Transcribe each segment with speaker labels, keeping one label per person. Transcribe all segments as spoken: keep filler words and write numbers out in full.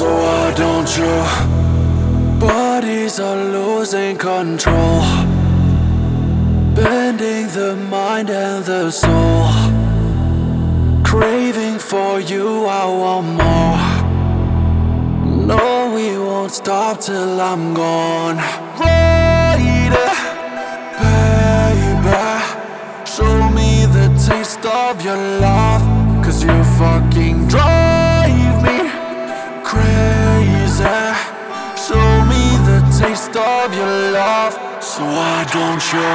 Speaker 1: So why don't you? Bodies are losing control, bending the mind and the soul. Craving for you, I want more. No, we won't stop till I'm gone. Rider, baby, show me the taste of your love, 'cause you fucking drive me crazy. Show me the taste of your love, so why don't you?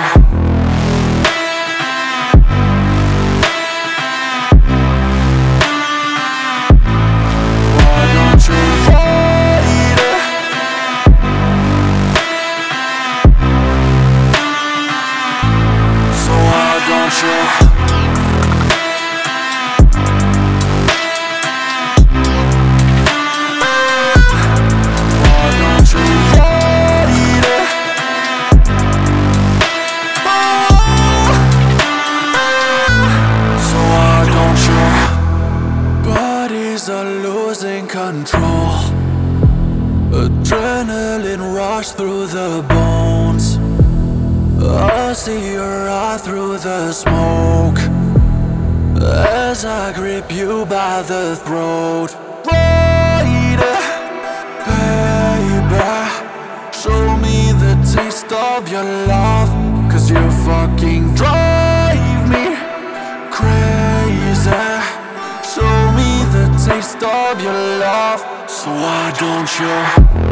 Speaker 1: Are losing control, adrenaline rush through the bones. I see your eye through the smoke as I grip you by the throat. Rider, baby, show me the taste of your love, 'cause you fucking drive me crazy. Show me the taste of your love, so why don't you?